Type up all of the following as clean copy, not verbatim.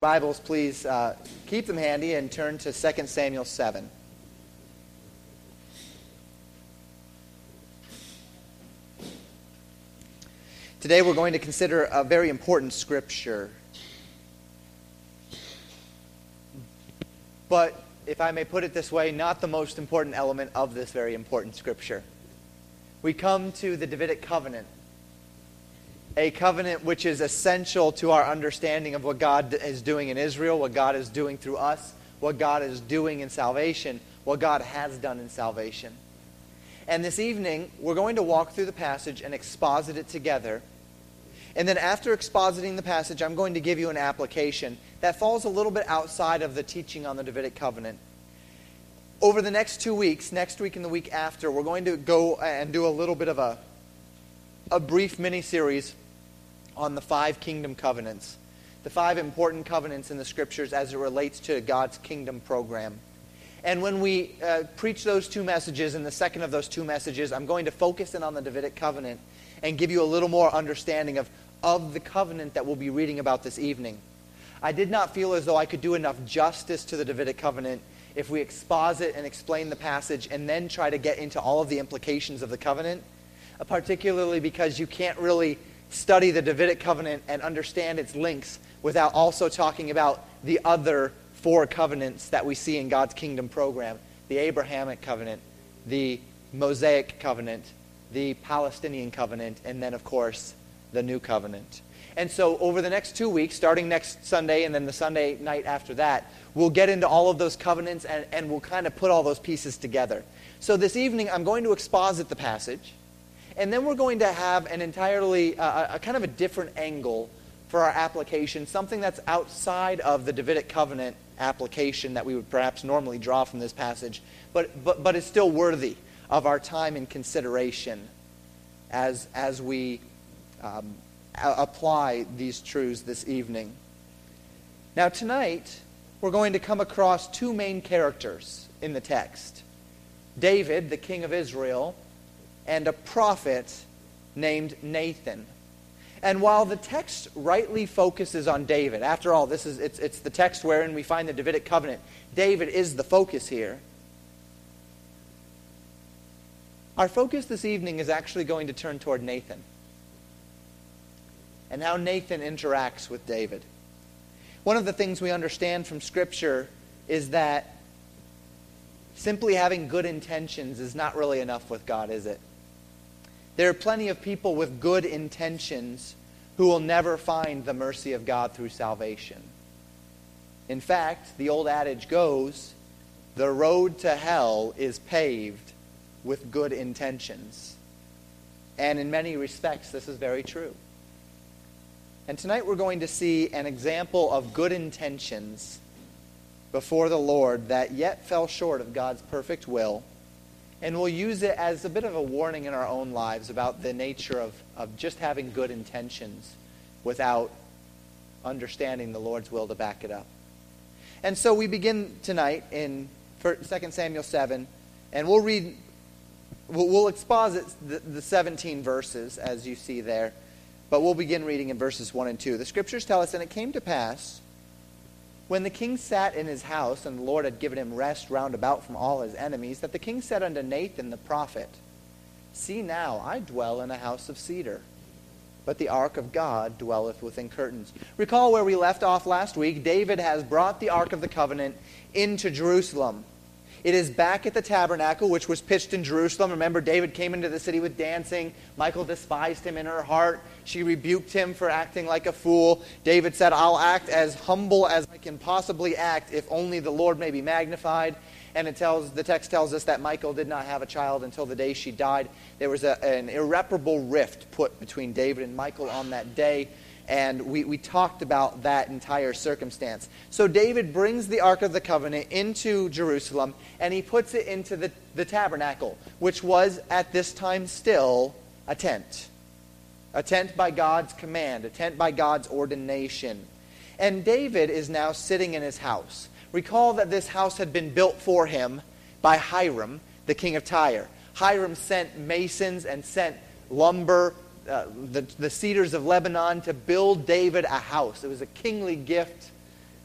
Bibles, please keep them handy and turn to 2 Samuel 7. Today we're going to consider a very important scripture. But, if I may put it this way, not the most important element of this very important scripture. We come to the Davidic covenant. A covenant which is essential to our understanding of what God is doing in Israel, what God is doing through us, what God is doing in salvation, what God has done in salvation. And this evening, we're going to walk through the passage and exposit it together. And then after expositing the passage, I'm going to give you an application that falls a little bit outside of the teaching on the Davidic covenant. Over the next 2 weeks, next week and the week after, we're going to go and do a little bit of a brief mini-series on the 5 kingdom covenants, the 5 important covenants in the Scriptures as it relates to God's kingdom program. And when we preach those 2 messages, in the second of those 2 messages, I'm going to focus in on the Davidic covenant and give you a little more understanding of the covenant that we'll be reading about this evening. I did not feel as though I could do enough justice to the Davidic covenant if we exposit and explain the passage and then try to get into all of the implications of the covenant, particularly because you can't really study the Davidic covenant and understand its links without also talking about the other 4 covenants that we see in God's kingdom program: the Abrahamic covenant, the Mosaic covenant, the Palestinian covenant, and then, of course, the New Covenant. And so over the next 2 weeks, starting next Sunday and then the Sunday night after that, we'll get into all of those covenants and we'll kind of put all those pieces together. So this evening, I'm going to exposit the passage. And then we're going to have an entirely, a kind of a different angle for our application, something that's outside of the Davidic covenant application that we would perhaps normally draw from this passage, but is still worthy of our time and consideration as we apply these truths this evening. Now tonight, we're going to come across 2 main characters in the text: David, the king of Israel, and a prophet named Nathan. And while the text rightly focuses on David, after all, it's the text wherein we find the Davidic covenant. David is the focus here. Our focus this evening is actually going to turn toward Nathan and how Nathan interacts with David. One of the things we understand from Scripture is that simply having good intentions is not really enough with God, is it? There are plenty of people with good intentions who will never find the mercy of God through salvation. In fact, the old adage goes, the road to hell is paved with good intentions. And in many respects, this is very true. And tonight we're going to see an example of good intentions before the Lord that yet fell short of God's perfect will. And we'll use it as a bit of a warning in our own lives about the nature of just having good intentions without understanding the Lord's will to back it up. And so we begin tonight in 2 Samuel 7, and we'll exposit the 17 verses as you see there, but we'll begin reading in verses 1 and 2. The Scriptures tell us, "And it came to pass, when the king sat in his house, and the Lord had given him rest round about from all his enemies, that the king said unto Nathan the prophet, See now, I dwell in a house of cedar, but the ark of God dwelleth within curtains." Recall where we left off last week. David has brought the ark of the covenant into Jerusalem. It is back at the tabernacle, which was pitched in Jerusalem. Remember, David came into the city with dancing. Michal despised him in her heart. She rebuked him for acting like a fool. David said, "I'll act as humble as I can possibly act, if only the Lord may be magnified." And the text tells us that Michal did not have a child until the day she died. There was an irreparable rift put between David and Michal on that day. And we talked about that entire circumstance. So David brings the Ark of the Covenant into Jerusalem, and he puts it into the tabernacle, which was at this time still a tent. A tent by God's command, a tent by God's ordination. And David is now sitting in his house. Recall that this house had been built for him by Hiram, the king of Tyre. Hiram sent masons and sent lumber, the cedars of Lebanon, to build David a house. It was a kingly gift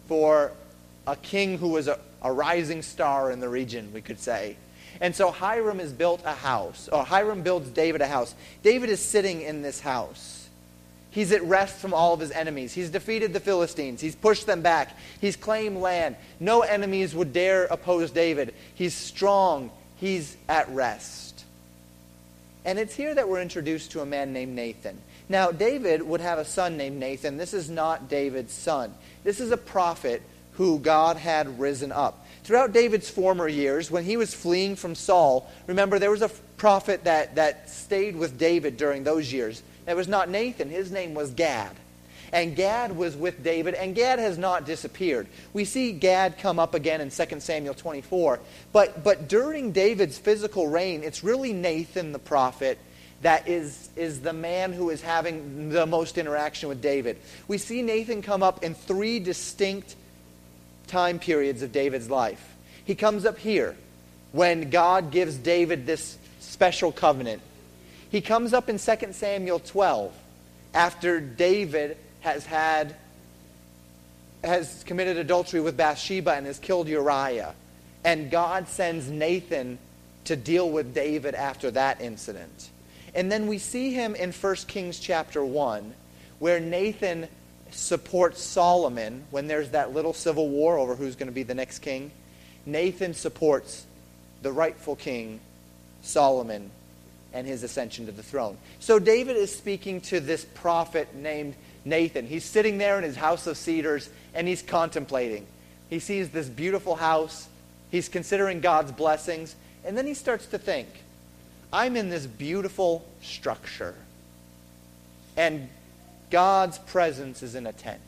for a king who was a rising star in the region, we could say. And so Hiram has built a house, or Hiram builds David a house. David is sitting in this house. He's at rest from all of his enemies. He's defeated the Philistines. He's pushed them back. He's claimed land. No enemies would dare oppose David. He's strong. He's at rest. And it's here that we're introduced to a man named Nathan. Now, David would have a son named Nathan. This is not David's son. This is a prophet who God had risen up. Throughout David's former years, when he was fleeing from Saul, remember there was a prophet that stayed with David during those years. It was not Nathan. His name was Gad. And Gad was with David, and Gad has not disappeared. We see Gad come up again in 2 Samuel 24. But during David's physical reign, it's really Nathan the prophet that is the man who is having the most interaction with David. We see Nathan come up in 3 distinct time periods of David's life. He comes up here when God gives David this special covenant. He comes up in 2 Samuel 12 after David has committed adultery with Bathsheba and has killed Uriah. And God sends Nathan to deal with David after that incident. And then we see him in 1 Kings chapter 1 where Nathan supports Solomon when there's that little civil war over who's going to be the next king. Nathan supports the rightful king, Solomon, and his ascension to the throne. So David is speaking to this prophet named Nathan. He's sitting there in his house of cedars and he's contemplating. He sees this beautiful house. He's considering God's blessings. And then he starts to think, I'm in this beautiful structure. And God's presence is in a tent.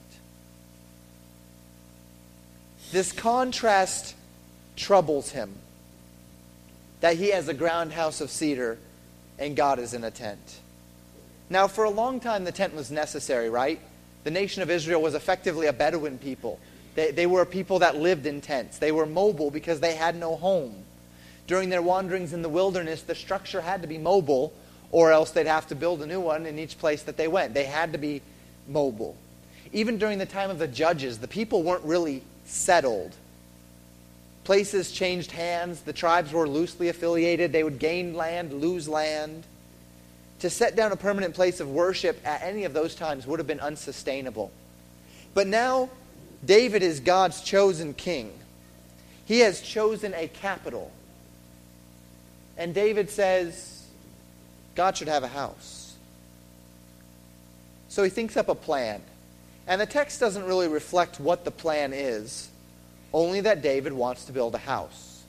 This contrast troubles him. That he has a ground house of cedar and God is in a tent. Now, for a long time, the tent was necessary, right? The nation of Israel was effectively a Bedouin people. They were a people that lived in tents. They were mobile because they had no home. During their wanderings in the wilderness, the structure had to be mobile, or else they'd have to build a new one in each place that they went. They had to be mobile. Even during the time of the judges, the people weren't really settled. Places changed hands. The tribes were loosely affiliated. They would gain land, lose land. To set down a permanent place of worship at any of those times would have been unsustainable. But now, David is God's chosen king. He has chosen a capital. And David says, God should have a house. So he thinks up a plan. And the text doesn't really reflect what the plan is, only that David wants to build a house.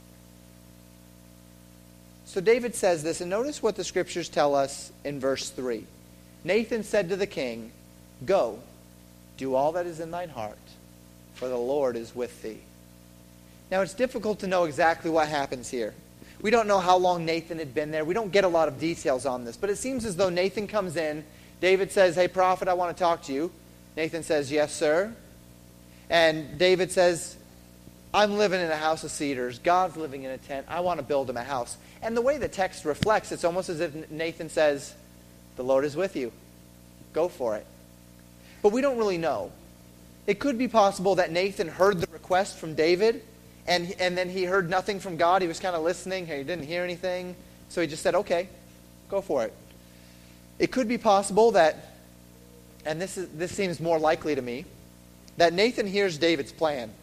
So David says this, and notice what the scriptures tell us in verse 3. Nathan said to the king, Go, do all that is in thine heart, for the Lord is with thee. Now it's difficult to know exactly what happens here. We don't know how long Nathan had been there. We don't get a lot of details on this. But it seems as though Nathan comes in. David says, Hey, prophet, I want to talk to you. Nathan says, Yes, sir. And David says, I'm living in a house of cedars. God's living in a tent. I want to build him a house. And the way the text reflects, it's almost as if Nathan says, The Lord is with you. Go for it. But we don't really know. It could be possible that Nathan heard the request from David, and then he heard nothing from God. He was kind of listening. He didn't hear anything. So he just said, Okay, go for it. It could be possible that, and this seems more likely to me, that Nathan hears David's plan.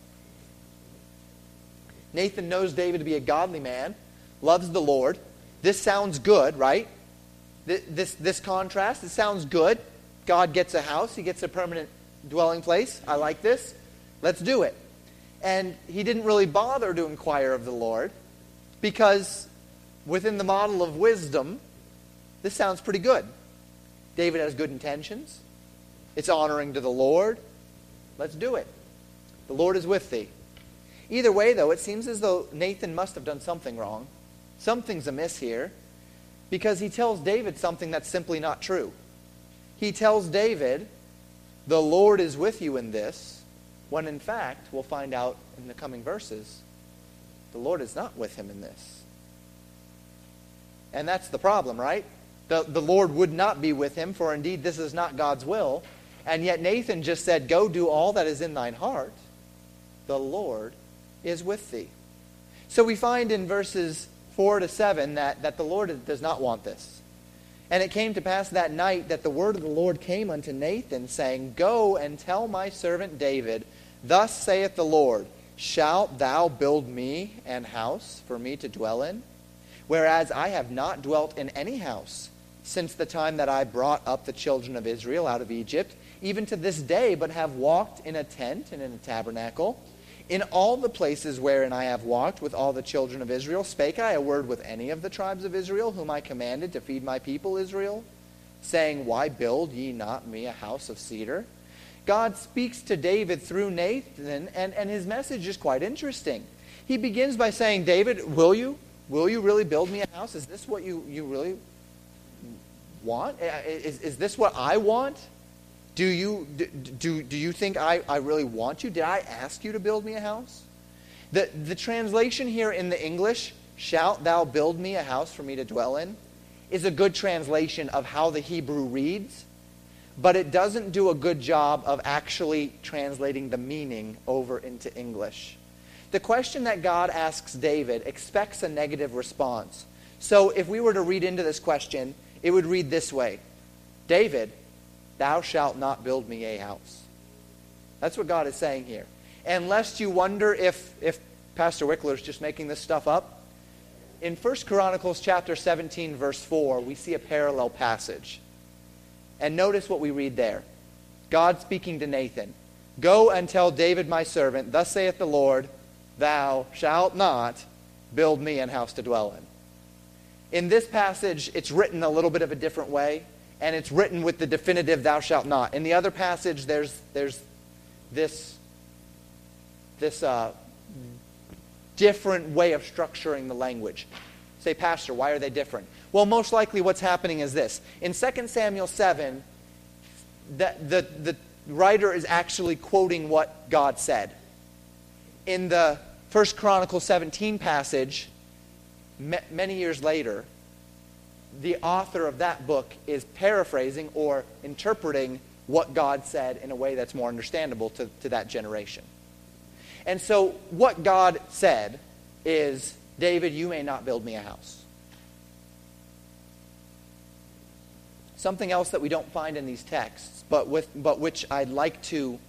Nathan knows David to be a godly man, loves the Lord. This sounds good, right? This contrast, it sounds good. God gets a house. He gets a permanent dwelling place. I like this. Let's do it. And he didn't really bother to inquire of the Lord because within the model of wisdom, this sounds pretty good. David has good intentions. It's honoring to the Lord. Let's do it. The Lord is with thee. Either way, though, it seems as though Nathan must have done something wrong. Something's amiss here because he tells David something that's simply not true. He tells David, the Lord is with you in this, when in fact, we'll find out in the coming verses, the Lord is not with him in this. And that's the problem, right? The Lord would not be with him, for indeed this is not God's will. And yet Nathan just said, go do all that is in thine heart. The Lord is with thee. So we find in verses 4 to 7 that the Lord does not want this. And it came to pass that night that the word of the Lord came unto Nathan, saying, go and tell my servant David, thus saith the Lord, shalt thou build me an house for me to dwell in? Whereas I have not dwelt in any house since the time that I brought up the children of Israel out of Egypt, even to this day, but have walked in a tent and in a tabernacle. In all the places wherein I have walked with all the children of Israel, spake I a word with any of the tribes of Israel, whom I commanded to feed my people Israel, saying, why build ye not me a house of cedar? God speaks to David through Nathan, and his message is quite interesting. He begins by saying, David, will you really build me a house? Is this what you really want? Is this what I want? Do you think I really want you? Did I ask you to build me a house? The translation here in the English, shalt thou build me a house for me to dwell in, is a good translation of how the Hebrew reads, but it doesn't do a good job of actually translating the meaning over into English. The question that God asks David expects a negative response. So if we were to read into this question, it would read this way, David, thou shalt not build me a house. That's what God is saying here. And lest you wonder if Pastor Wickler is just making this stuff up, in 1 Chronicles chapter 17, verse 4, we see a parallel passage. And notice what we read there. God speaking to Nathan, go and tell David my servant, thus saith the Lord, thou shalt not build me an house to dwell in. In this passage, it's written a little bit of a different way, and it's written with the definitive thou shalt not. In the other passage, there's this different way of structuring the language. Say, Pastor, why are they different? Well, most likely what's happening is this. In 2 Samuel 7, the writer is actually quoting what God said. In the 1 Chronicles 17 passage, many years later, the author of that book is paraphrasing or interpreting what God said in a way that's more understandable to that generation. And so what God said is, David, you may not build me a house. Something else that we don't find in these texts, but which I'd like to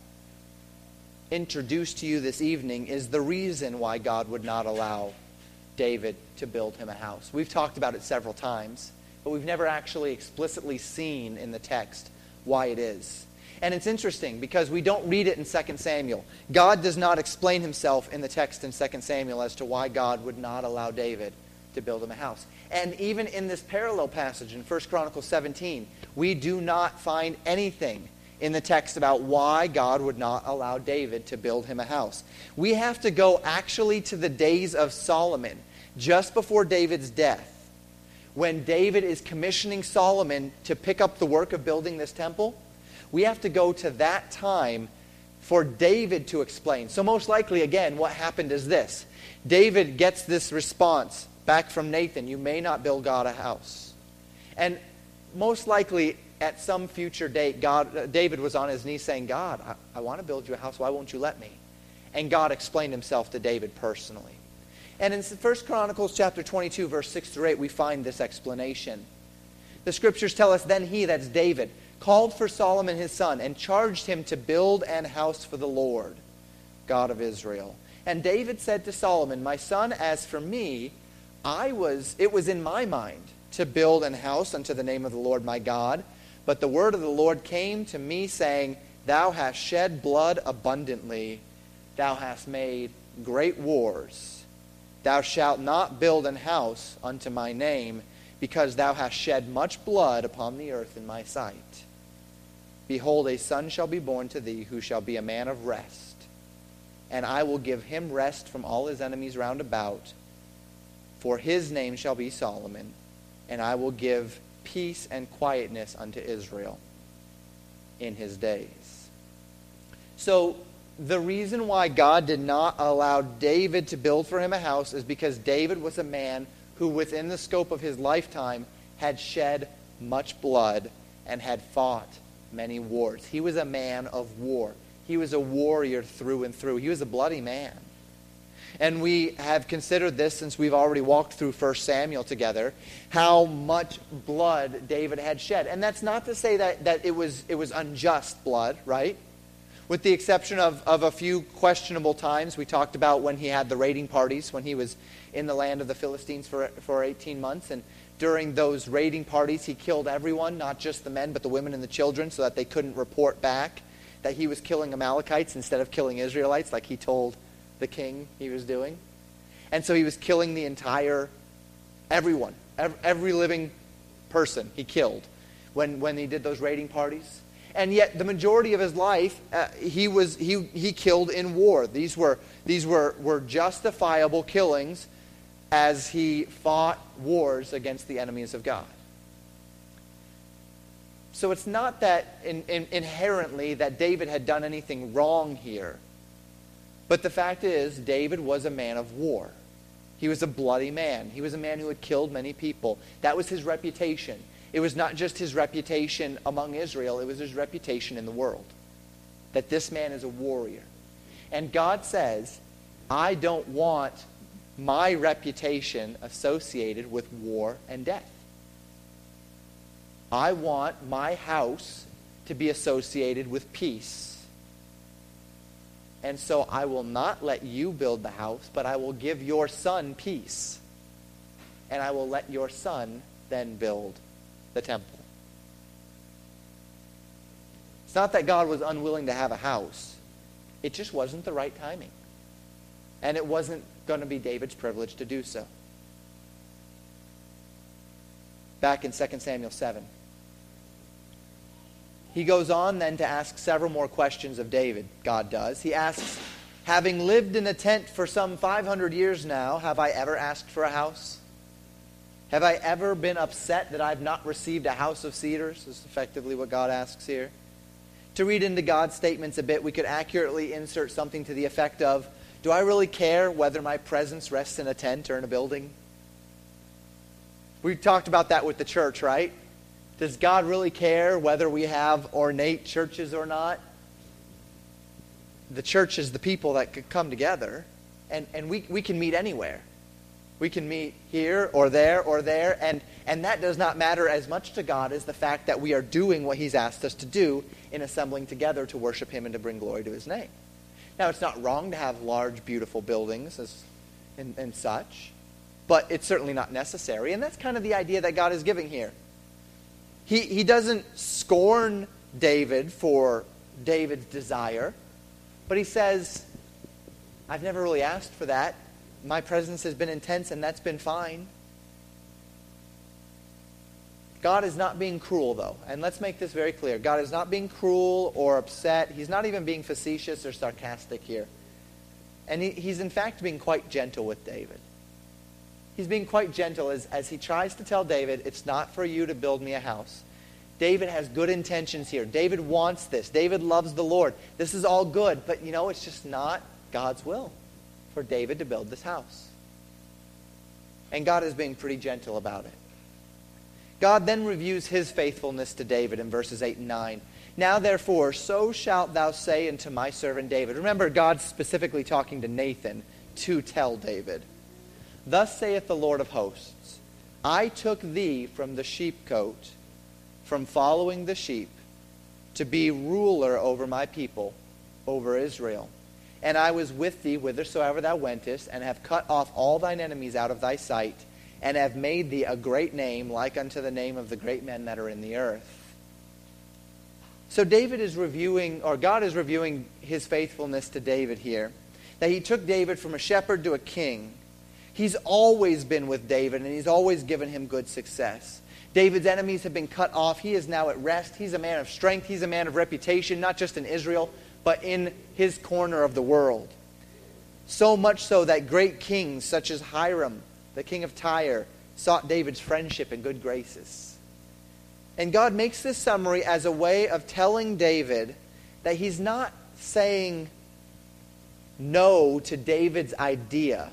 introduce to you this evening, is the reason why God would not allow David to build him a house. We've talked about it several times, but we've never actually explicitly seen in the text why it is. And it's interesting because we don't read it in 2 Samuel. God does not explain himself in the text in 2 Samuel as to why God would not allow David to build him a house. And even in this parallel passage in 1 Chronicles 17, we do not find anything in the text about why God would not allow David to build him a house. We have to go actually to the days of Solomon, just before David's death, when David is commissioning Solomon to pick up the work of building this temple. We have to go to that time for David to explain. So most likely, again, what happened is this. David gets this response back from Nathan, you may not build God a house. And most likely, at some future date, David was on his knees saying, God, I want to build you a house. Why won't you let me? And God explained himself to David personally. And in 1 Chronicles chapter 22, verse 6 through 8, we find this explanation. The scriptures tell us, then he, that's David, called for Solomon his son, and charged him to build an house for the Lord, God of Israel. And David said to Solomon, my son, as for me, it was in my mind to build an house unto the name of the Lord my God. But the word of the Lord came to me, saying, thou hast shed blood abundantly, thou hast made great wars. Thou shalt not build an house unto my name, because thou hast shed much blood upon the earth in my sight. Behold, a son shall be born to thee, who shall be a man of rest. And I will give him rest from all his enemies round about. For his name shall be Solomon, and I will give peace and quietness unto Israel in his days. So the reason why God did not allow David to build for him a house is because David was a man who, within the scope of his lifetime, had shed much blood and had fought many wars. He was a man of war. He was a warrior through and through. He was a bloody man. And we have considered this since we've already walked through 1 Samuel together, how much blood David had shed. And that's not to say that it was unjust blood, right? With the exception of a few questionable times. We talked about when he had the raiding parties, when he was in the land of the Philistines for 18 months. And during those raiding parties, he killed everyone, not just the men, but the women and the children, so that they couldn't report back that he was killing Amalekites instead of killing Israelites, like he told the king he was doing. And so he was killing everyone, every living person he killed when he did those raiding parties. And yet the majority of his life, he killed in war. These were justifiable killings as he fought wars against the enemies of God. So it's not that inherently that David had done anything wrong here. But the fact is, David was a man of war. He was a bloody man. He was a man who had killed many people. That was his reputation. It was not just his reputation among Israel, it was his reputation in the world. That this man is a warrior. And God says, I don't want my reputation associated with war and death. I want my house to be associated with peace. And so I will not let you build the house, but I will give your son peace. And I will let your son then build the temple. It's not that God was unwilling to have a house. It just wasn't the right timing. And it wasn't going to be David's privilege to do so. Back in 2 Samuel 7. He goes on then to ask several more questions of David. God does. He asks, having lived in a tent for some 500 years now, have I ever asked for a house? Have I ever been upset that I've not received a house of cedars? Is effectively what God asks here. To read into God's statements a bit, we could accurately insert something to the effect of, do I really care whether my presence rests in a tent or in a building? We talked about that with the church, right? Does God really care whether we have ornate churches or not? The church is the people that could come together, and we can meet anywhere. We can meet here or there, and that does not matter as much to God as the fact that we are doing what He's asked us to do in assembling together to worship Him and to bring glory to His name. Now, it's not wrong to have large, beautiful buildings and such, but it's certainly not necessary, and that's kind of the idea that God is giving here. He doesn't scorn David for David's desire, but he says, I've never really asked for that. My presence has been intense, and that's been fine. God is not being cruel, though. And let's make this very clear. God is not being cruel or upset. He's not even being facetious or sarcastic here. And he's in fact being quite gentle with David. He's being quite gentle as he tries to tell David, it's not for you to build me a house. David has good intentions here. David wants this. David loves the Lord. This is all good, but it's just not God's will for David to build this house. And God is being pretty gentle about it. God then reviews His faithfulness to David in verses 8 and 9. Now therefore, so shalt thou say unto my servant David. Remember, God's specifically talking to Nathan to tell David. Thus saith the Lord of hosts, I took thee from the sheepcote, from following the sheep, to be ruler over my people, over Israel. And I was with thee whithersoever thou wentest, and have cut off all thine enemies out of thy sight, and have made thee a great name, like unto the name of the great men that are in the earth. So God is reviewing His faithfulness to David here, that He took David from a shepherd to a king. He's always been with David, and He's always given him good success. David's enemies have been cut off. He is now at rest. He's a man of strength. He's a man of reputation, not just in Israel, but in his corner of the world. So much so that great kings such as Hiram, the king of Tyre, sought David's friendship and good graces. And God makes this summary as a way of telling David that He's not saying no to David's idea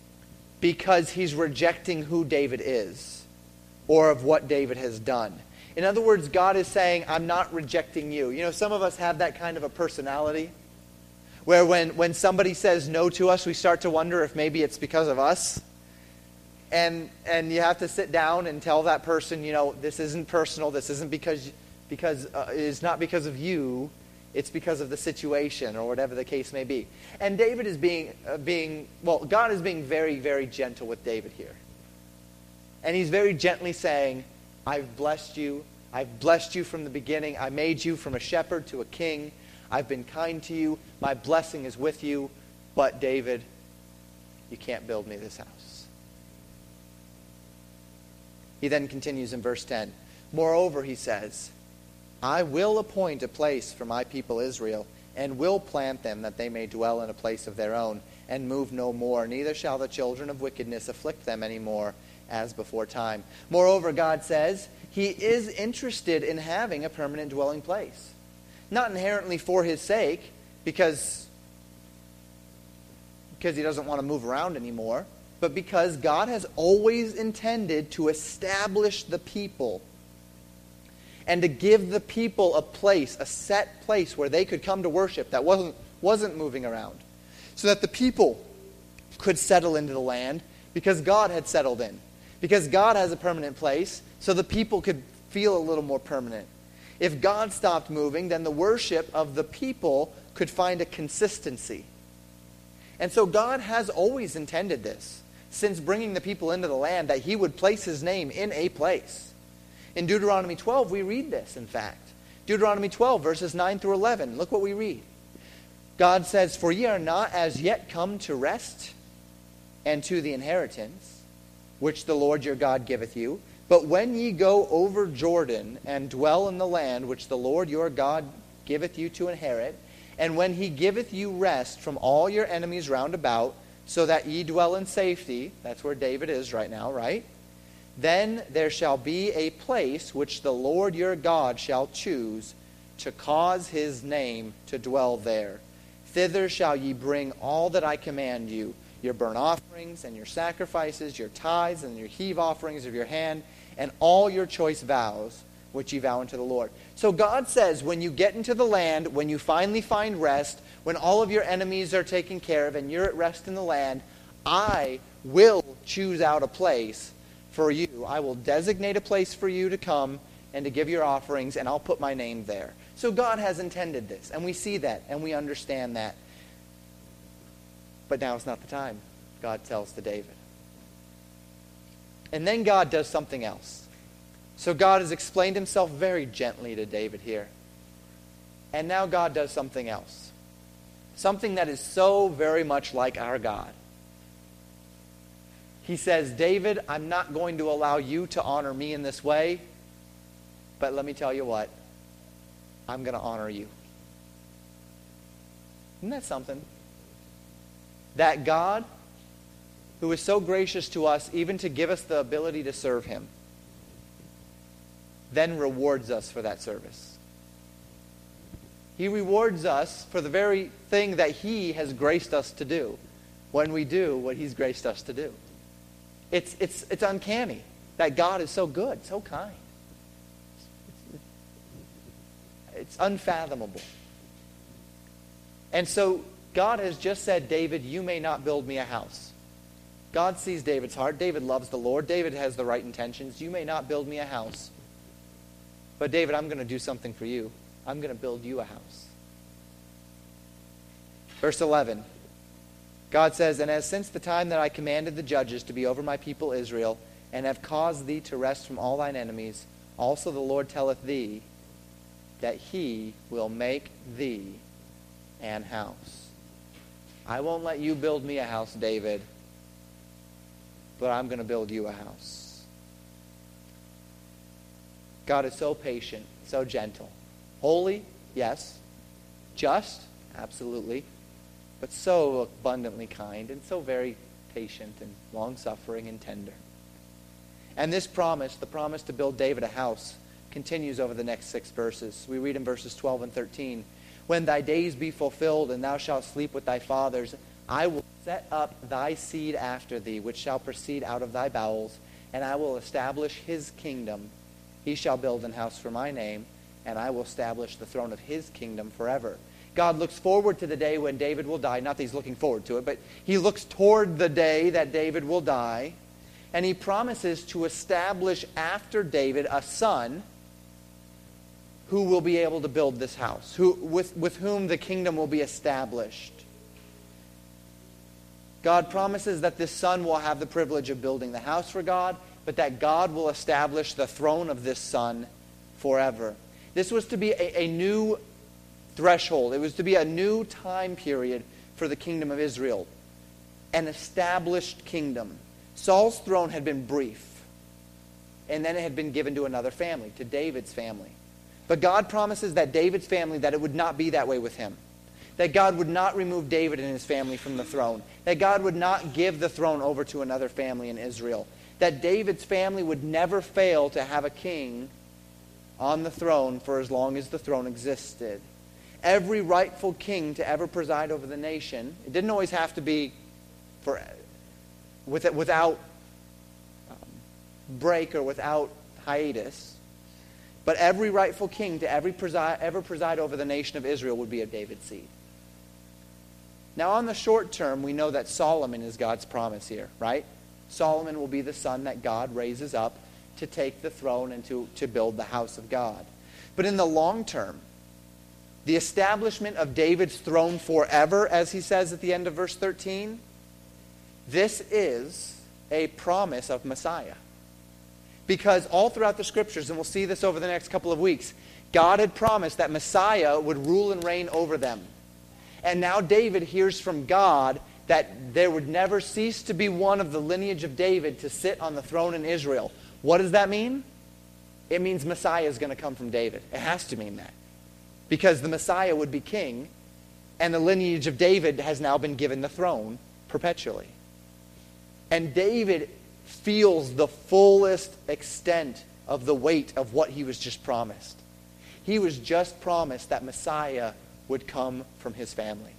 because He's rejecting who David is or of what David has done. In other words, God is saying, I'm not rejecting you. You know, some of us have that kind of a personality where when somebody says no to us, we start to wonder if maybe it's because of us. And you have to sit down and tell that person, you know, this isn't personal. This isn't because it's not because of you. It's because of the situation or whatever the case may be. And David is God is being very, very gentle with David here. And he's very gently saying, I've blessed you. I've blessed you from the beginning. I made you from a shepherd to a king. I've been kind to you. My blessing is with you. But David, you can't build me this house. He then continues in verse 10. Moreover, he says, I will appoint a place for my people Israel, and will plant them that they may dwell in a place of their own, and move no more. Neither shall the children of wickedness afflict them any more, as before time. Moreover, God says, he is interested in having a permanent dwelling place. Not inherently for his sake, because he doesn't want to move around anymore, but because God has always intended to establish the people and to give the people a place, a set place where they could come to worship that wasn't moving around. So that the people could settle into the land because God had settled in. Because God has a permanent place, so the people could feel a little more permanent. If God stopped moving, then the worship of the people could find a consistency. And so God has always intended this, since bringing the people into the land, that he would place his name in a place. In Deuteronomy 12, we read this, in fact. Deuteronomy 12, verses 9 through 11. Look what we read. God says, For ye are not as yet come to rest and to the inheritance, which the Lord your God giveth you. But when ye go over Jordan and dwell in the land which the Lord your God giveth you to inherit, and when he giveth you rest from all your enemies round about, so that ye dwell in safety, that's where David is right now, right? Then there shall be a place which the Lord your God shall choose to cause his name to dwell there. Thither shall ye bring all that I command you, your burnt offerings and your sacrifices, your tithes and your heave offerings of your hand, and all your choice vows, which ye vow unto the Lord. So God says, when you get into the land, when you finally find rest, when all of your enemies are taken care of and you're at rest in the land, I will choose out a place for you. I will designate a place for you to come and to give your offerings, and I'll put my name there. So God has intended this, and we see that, and we understand that. But now it's not the time, God tells to David. And then God does something else. So God has explained himself very gently to David here. And now God does something else. Something that is so very much like our God. He says, David, I'm not going to allow you to honor me in this way, but let me tell you what, I'm going to honor you. Isn't that something? That God, who is so gracious to us, even to give us the ability to serve him, then rewards us for that service. He rewards us for the very thing that he has graced us to do when we do what he's graced us to do. It's uncanny that God is so good, so kind. It's unfathomable. And so God has just said, David, you may not build me a house. God sees David's heart. David loves the Lord. David has the right intentions. You may not build me a house. But David, I'm going to do something for you. I'm going to build you a house. Verse 11. God says, And as since the time that I commanded the judges to be over my people Israel, and have caused thee to rest from all thine enemies, also the Lord telleth thee that he will make thee an house. I won't let you build me a house, David, but I'm going to build you a house. God is so patient, so gentle. Holy, yes. Just, absolutely. But so abundantly kind and so very patient and long-suffering and tender. And this promise, the promise to build David a house, continues over the next 6 verses. We read in verses 12 and 13, When thy days be fulfilled, and thou shalt sleep with thy fathers, I will set up thy seed after thee, which shall proceed out of thy bowels, and I will establish his kingdom. He shall build an house for my name, and I will establish the throne of his kingdom forever. God looks forward to the day when David will die. Not that he's looking forward to it, but he looks toward the day that David will die. And he promises to establish after David a son who will be able to build this house, with whom the kingdom will be established. God promises that this son will have the privilege of building the house for God, but that God will establish the throne of this son forever. This was to be a new threshold. It was to be a new time period for the kingdom of Israel. An established kingdom. Saul's throne had been brief. And then it had been given to another family, to David's family. But God promises that David's family, that it would not be that way with him. That God would not remove David and his family from the throne. That God would not give the throne over to another family in Israel. That David's family would never fail to have a king on the throne for as long as the throne existed. Every rightful king to ever preside over the nation, it didn't always have to be without break or without hiatus, but every rightful king to ever preside over the nation of Israel would be of David's seed. Now on the short term, we know that Solomon is God's promise here, right? Solomon will be the son that God raises up to take the throne and to build the house of God. But in the long term, the establishment of David's throne forever, as he says at the end of verse 13, this is a promise of Messiah. Because all throughout the Scriptures, and we'll see this over the next couple of weeks, God had promised that Messiah would rule and reign over them. And now David hears from God that there would never cease to be one of the lineage of David to sit on the throne in Israel. What does that mean? It means Messiah is going to come from David. It has to mean that. Because the Messiah would be king, and the lineage of David has now been given the throne perpetually. And David feels the fullest extent of the weight of what he was just promised. He was just promised that Messiah would come from his family.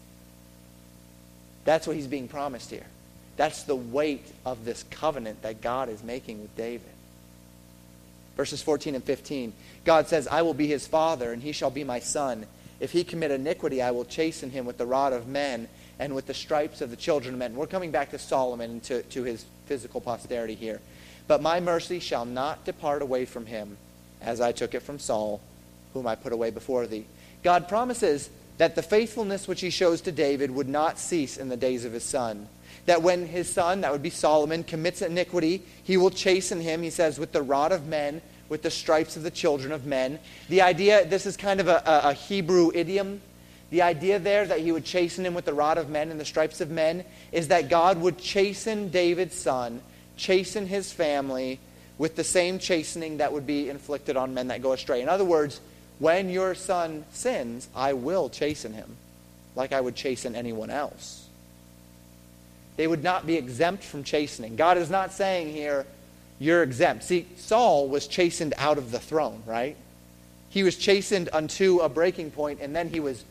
That's what he's being promised here. That's the weight of this covenant that God is making with David. Verses 14 and 15. God says, I will be his father, and he shall be my son. If he commit iniquity, I will chasten him with the rod of men and with the stripes of the children of men. We're coming back to Solomon and to his physical posterity here. But my mercy shall not depart away from him, as I took it from Saul, whom I put away before thee. God promises that the faithfulness which he shows to David would not cease in the days of his son. That when his son, that would be Solomon, commits iniquity, he will chasten him, he says, with the rod of men, with the stripes of the children of men. The idea, this is kind of a Hebrew idiom. The idea there that he would chasten him with the rod of men and the stripes of men is that God would chasten David's son, chasten his family with the same chastening that would be inflicted on men that go astray. In other words, when your son sins, I will chasten him like I would chasten anyone else. They would not be exempt from chastening. God is not saying here, you're exempt. See, Saul was chastened out of the throne, right? He was chastened unto a breaking point, and then he was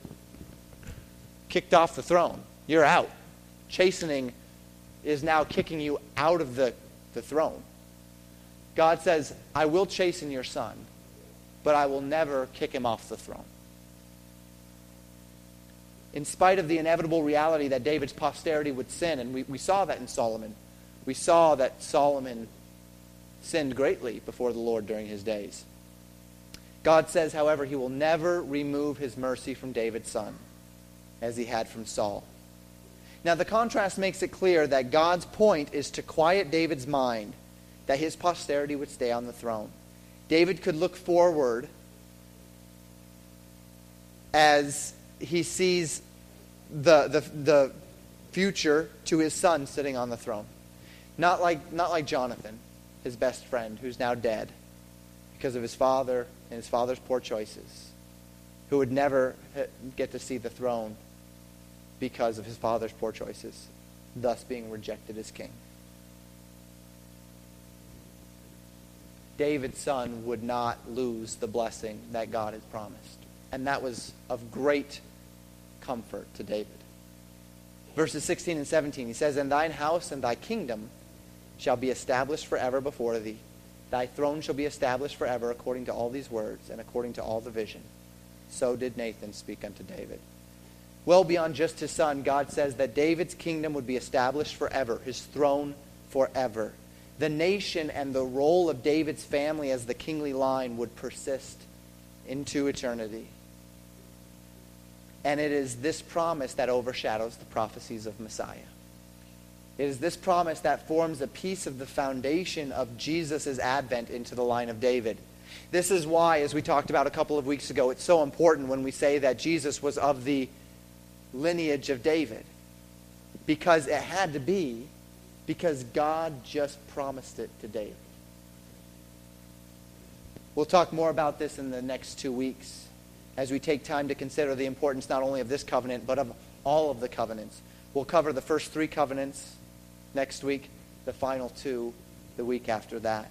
kicked off the throne. You're out. Chastening is now kicking you out of the throne. God says, I will chasten your son, but I will never kick him off the throne. In spite of the inevitable reality that David's posterity would sin, and we saw that in Solomon. We saw that Solomon sinned greatly before the Lord during his days. God says, however, he will never remove his mercy from David's son, as he had from Saul. Now the contrast makes it clear that God's point is to quiet David's mind, that his posterity would stay on the throne. David could look forward as he sees the future to his son sitting on the throne. Not like Jonathan, his best friend, who's now dead because of his father and his father's poor choices, who would never get to see the throne because of his father's poor choices, thus being rejected as king. David's son would not lose the blessing that God had promised. And that was of great comfort to David. Verses 16 and 17, he says, And thine house and thy kingdom shall be established forever before thee. Thy throne shall be established forever according to all these words and according to all the vision. So did Nathan speak unto David. Well beyond just his son, God says that David's kingdom would be established forever, his throne forever. The nation and the role of David's family as the kingly line would persist into eternity. And it is this promise that overshadows the prophecies of Messiah. It is this promise that forms a piece of the foundation of Jesus' advent into the line of David. This is why, as we talked about a couple of weeks ago, it's so important when we say that Jesus was of the lineage of David. Because it had to be, because God just promised it to David. We'll talk more about this in the next 2 weeks as we take time to consider the importance not only of this covenant, but of all of the covenants. We'll cover the first 3 covenants next week, the final 2 the week after that,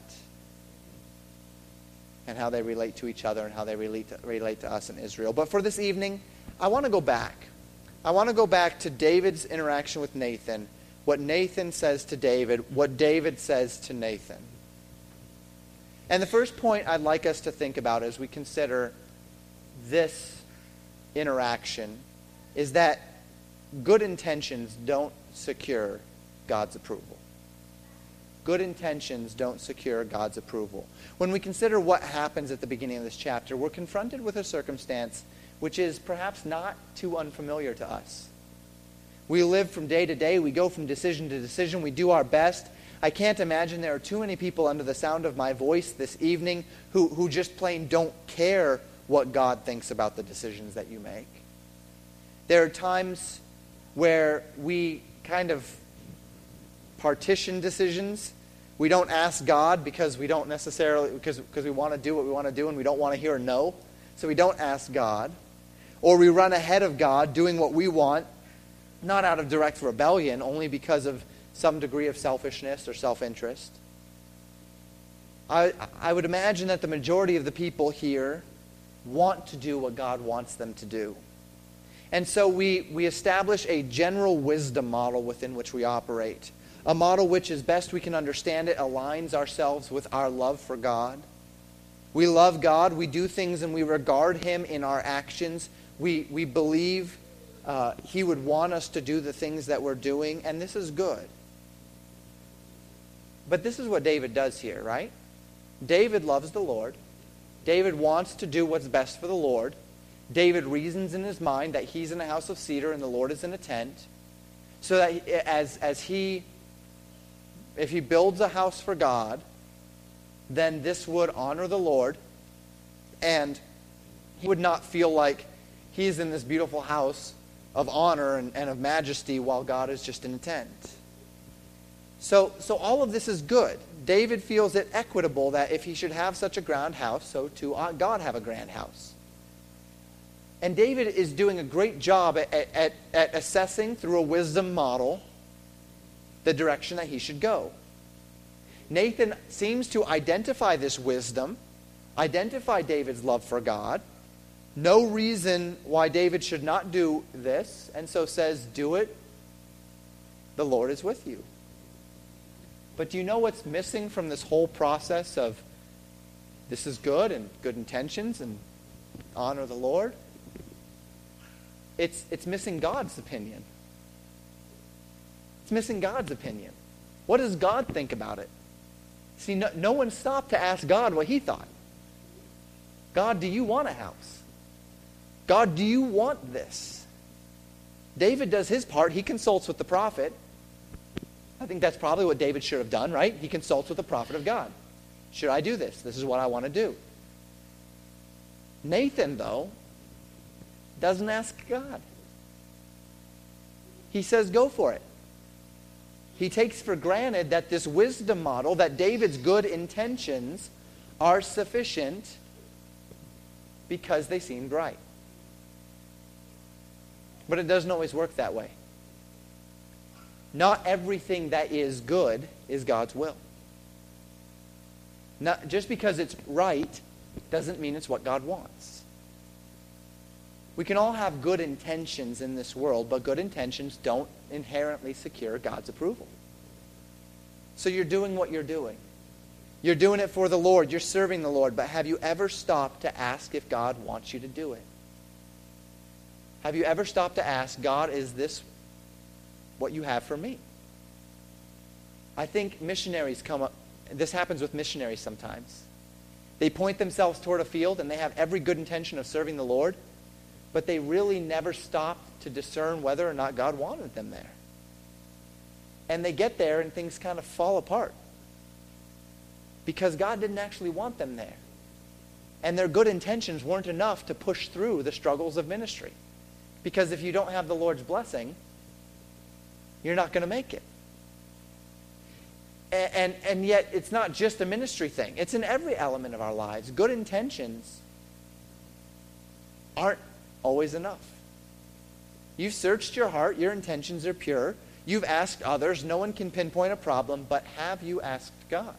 and how they relate to each other and how they relate to us in Israel. But for this evening, I want to go back. I want to go back to David's interaction with Nathan, what Nathan says to David, what David says to Nathan. And the first point I'd like us to think about as we consider this interaction is that good intentions don't secure God's approval. Good intentions don't secure God's approval. When we consider what happens at the beginning of this chapter, we're confronted with a circumstance which is perhaps not too unfamiliar to us. We live from day to day. We go from decision to decision. We do our best. I can't imagine there are too many people under the sound of my voice this evening who just plain don't care what God thinks about the decisions that you make. There are times where we kind of partition decisions. We don't ask God because we don't necessarily, because we want to do what we want to do and we don't want to hear a no. So we don't ask God. Or we run ahead of God doing what we want, not out of direct rebellion, only because of some degree of selfishness or self-interest. I would imagine that the majority of the people here want to do what God wants them to do. And so we establish a general wisdom model within which we operate. A model which, as best we can understand it, aligns ourselves with our love for God. We love God. We do things and we regard Him in our actions. We believe He would want us to do the things that we're doing, and this is good. But this is what David does here, right? David loves the Lord. David wants to do what's best for the Lord. David reasons in his mind that he's in a house of cedar and the Lord is in a tent. So that if he builds a house for God, then this would honor the Lord, and he would not feel like he's in this beautiful house of honor and of majesty while God is just in a tent. So all of this is good. David feels it equitable that if he should have such a grand house, so too ought God have a grand house. And David is doing a great job at assessing through a wisdom model the direction that he should go. Nathan seems to identify this wisdom, identify David's love for God, no reason why David should not do this, and so says, do it. The Lord is with you. But do you know what's missing from this whole process of this is good and good intentions and honor the Lord? It's missing God's opinion. It's missing God's opinion. What does God think about it? See, no one stopped to ask God what He thought. God, do you want a house? God, do you want this? David does his part. He consults with the prophet. I think that's probably what David should have done, right? He consults with the prophet of God. Should I do this? This is what I want to do. Nathan, though, doesn't ask God. He says, go for it. He takes for granted that this wisdom model, that David's good intentions are sufficient because they seemed right. But it doesn't always work that way. Not everything that is good is God's will. Not, just because it's right doesn't mean it's what God wants. We can all have good intentions in this world, but good intentions don't inherently secure God's approval. So you're doing what you're doing. You're doing it for the Lord. You're serving the Lord. But have you ever stopped to ask if God wants you to do it? Have you ever stopped to ask, God, is this what you have for me? I think missionaries come up. This happens with missionaries sometimes. They point themselves toward a field and they have every good intention of serving the Lord, but they really never stop to discern whether or not God wanted them there. And they get there and things kind of fall apart because God didn't actually want them there. And their good intentions weren't enough to push through the struggles of ministry. Because if you don't have the Lord's blessing, you're not going to make it. And yet, it's not just a ministry thing. It's in every element of our lives. Good intentions aren't always enough. You've searched your heart. Your intentions are pure. You've asked others. No one can pinpoint a problem. But have you asked God?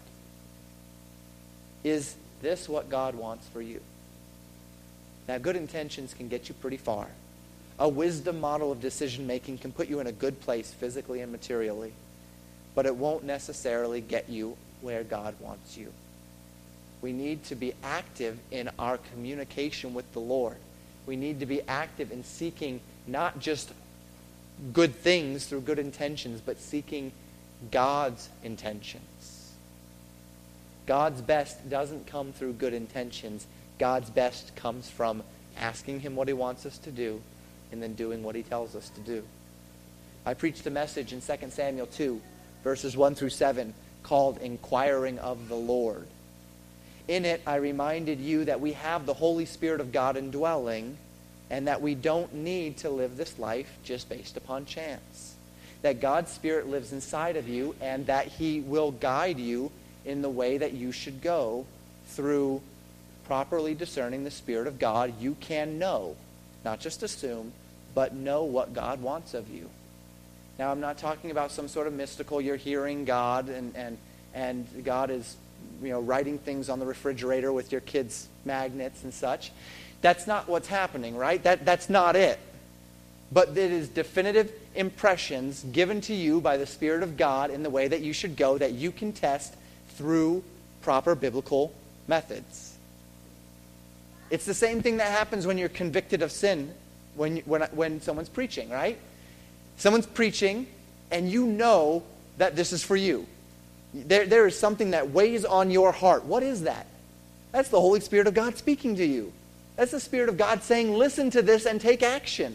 Is this what God wants for you? Now, good intentions can get you pretty far. A wisdom model of decision-making can put you in a good place physically and materially. But it won't necessarily get you where God wants you. We need to be active in our communication with the Lord. We need to be active in seeking not just good things through good intentions, but seeking God's intentions. God's best doesn't come through good intentions. God's best comes from asking Him what He wants us to do and then doing what He tells us to do. I preached a message in 2 Samuel 2, verses 1 through 7, called Inquiring of the Lord. In it, I reminded you that we have the Holy Spirit of God indwelling and that we don't need to live this life just based upon chance. That God's Spirit lives inside of you and that He will guide you in the way that you should go through properly discerning the Spirit of God. You can know, not just assume, but know what God wants of you. Now, I'm not talking about some sort of mystical, you're hearing God and God is, writing things on the refrigerator with your kids' magnets and such. That's not what's happening, right? That's not it. But it is definitive impressions given to you by the Spirit of God in the way that you should go, that you can test through proper biblical methods. It's the same thing that happens when you're convicted of sin when someone's preaching, right? Someone's preaching, and you know that this is for you. There is something that weighs on your heart. What is that? That's the Holy Spirit of God speaking to you. That's the Spirit of God saying, listen to this and take action.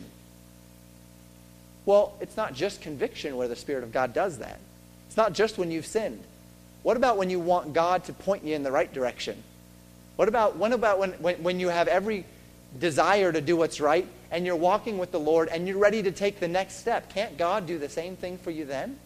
Well, it's not just conviction where the Spirit of God does that. It's not just when you've sinned. What about when you want God to point you in the right direction? What about when you have every desire to do what's right and you're walking with the Lord and you're ready to take the next step? Can't God do the same thing for you then?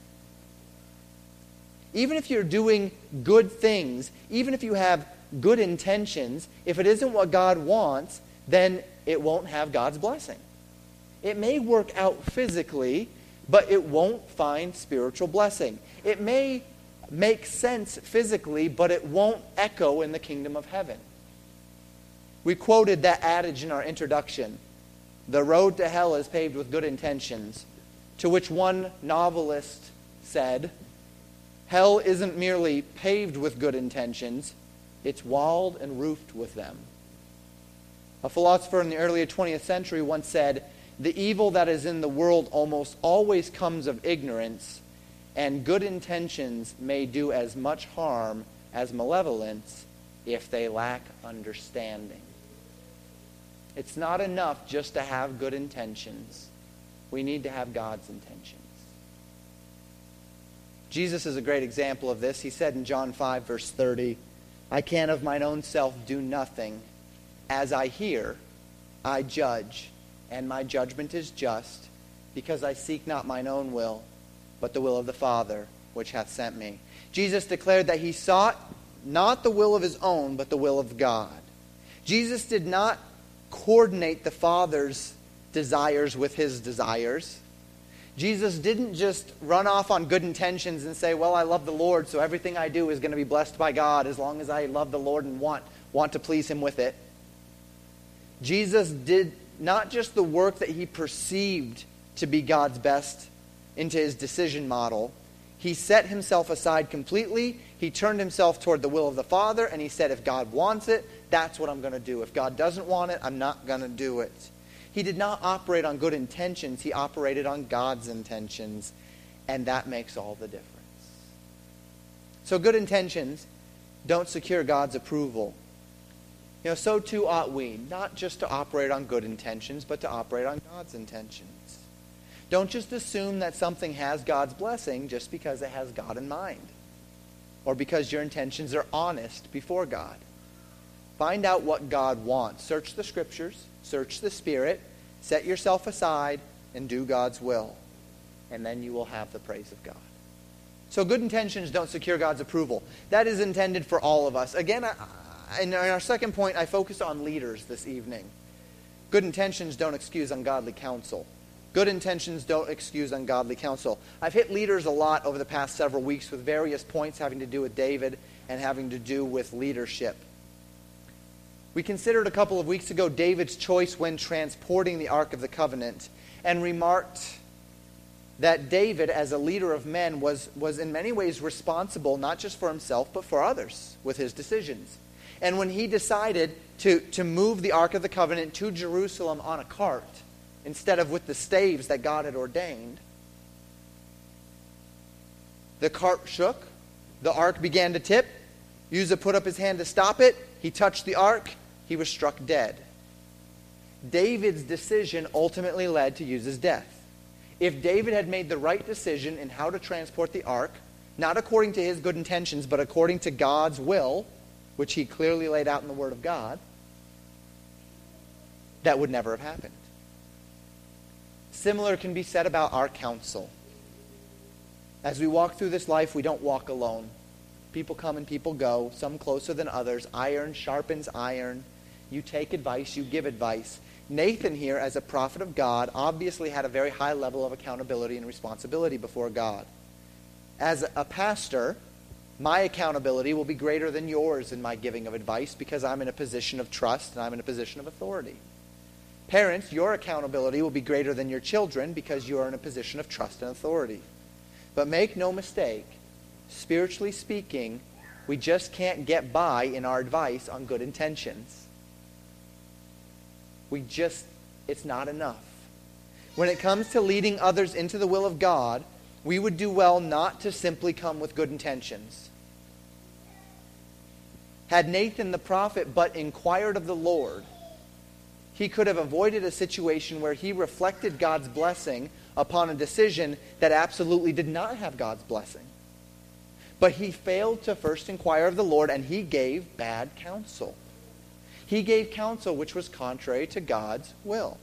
Even if you're doing good things, even if you have good intentions, if it isn't what God wants, then it won't have God's blessing. It may work out physically, but it won't find spiritual blessing. It may make sense physically, but it won't echo in the kingdom of heaven. We quoted that adage in our introduction. The road to hell is paved with good intentions. To which one novelist said, hell isn't merely paved with good intentions, it's walled and roofed with them. A philosopher in the early 20th century once said, the evil that is in the world almost always comes of ignorance, and good intentions may do as much harm as malevolence if they lack understanding. It's not enough just to have good intentions. We need to have God's intentions. Jesus is a great example of this. He said in John 5, verse 30, I can of mine own self do nothing. As I hear, I judge, and my judgment is just, because I seek not mine own will, but the will of the Father, which hath sent me. Jesus declared that he sought not the will of his own, but the will of God. Jesus did not coordinate the Father's desires with his desires. Jesus didn't just run off on good intentions and say, well, I love the Lord, so everything I do is going to be blessed by God as long as I love the Lord and want to please him with it. Jesus did not just the work that he perceived to be God's best into his decision model. He set himself aside completely. He turned himself toward the will of the Father, and he said, if God wants it, that's what I'm going to do. If God doesn't want it, I'm not going to do it. He did not operate on good intentions. He operated on God's intentions, and that makes all the difference. So good intentions don't secure God's approval. So too ought we, not just to operate on good intentions, but to operate on God's intentions. Don't just assume that something has God's blessing just because it has God in mind, or because your intentions are honest before God. Find out what God wants. Search the Scriptures, search the Spirit, set yourself aside, and do God's will. And then you will have the praise of God. So good intentions don't secure God's approval. That is intended for all of us. Again, in our second point, I focused on leaders this evening. Good intentions don't excuse ungodly counsel. Good intentions don't excuse ungodly counsel. I've hit leaders a lot over the past several weeks with various points having to do with David and having to do with leadership. We considered a couple of weeks ago David's choice when transporting the Ark of the Covenant, and remarked that David, as a leader of men, was in many ways responsible not just for himself but for others with his decisions. And when he decided to move the Ark of the Covenant to Jerusalem on a cart instead of with the staves that God had ordained, the cart shook, the ark began to tip, Uzzah put up his hand to stop it, he touched the ark, he was struck dead. David's decision ultimately led to Uzzah's death. If David had made the right decision in how to transport the ark, not according to his good intentions, but according to God's will, which he clearly laid out in the Word of God, that would never have happened. Similar can be said about our counsel. As we walk through this life, we don't walk alone. People come and people go, some closer than others. Iron sharpens iron. You take advice, you give advice. Nathan here, as a prophet of God, obviously had a very high level of accountability and responsibility before God. As a pastor, my accountability will be greater than yours in my giving of advice because I'm in a position of trust and I'm in a position of authority. Parents, your accountability will be greater than your children because you are in a position of trust and authority. But make no mistake, spiritually speaking, we just can't get by in our advice on good intentions. It's not enough. When it comes to leading others into the will of God, we would do well not to simply come with good intentions. Had Nathan the prophet but inquired of the Lord, he could have avoided a situation where he reflected God's blessing upon a decision that absolutely did not have God's blessing. But he failed to first inquire of the Lord, and he gave bad counsel. He gave counsel which was contrary to God's will.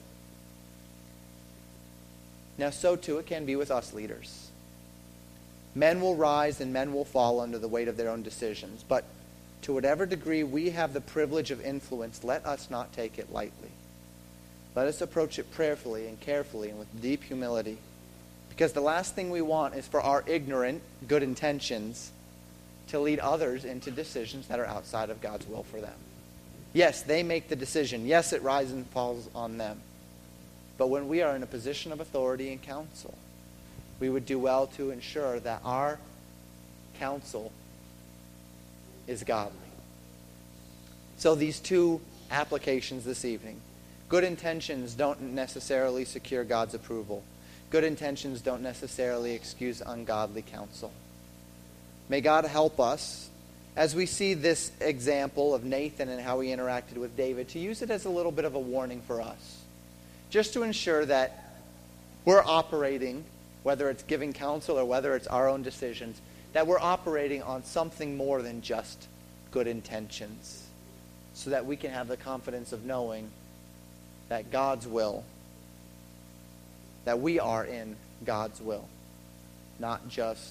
Now, so too it can be with us leaders. Men will rise and men will fall under the weight of their own decisions. But to whatever degree we have the privilege of influence, let us not take it lightly. Let us approach it prayerfully and carefully and with deep humility. Because the last thing we want is for our ignorant good intentions to lead others into decisions that are outside of God's will for them. Yes, they make the decision. Yes, it rises and falls on them. But when we are in a position of authority and counsel, we would do well to ensure that our counsel is godly. So these two applications this evening. Good intentions don't necessarily secure God's approval. Good intentions don't necessarily excuse ungodly counsel. May God help us, as we see this example of Nathan and how he interacted with David, to use it as a little bit of a warning for us. Just to ensure that we're operating, whether it's giving counsel or whether it's our own decisions, that we're operating on something more than just good intentions, so that we can have the confidence of knowing that God's will, that we are in God's will, not just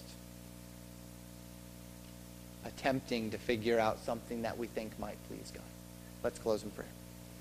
attempting to figure out something that we think might please God. Let's close in prayer.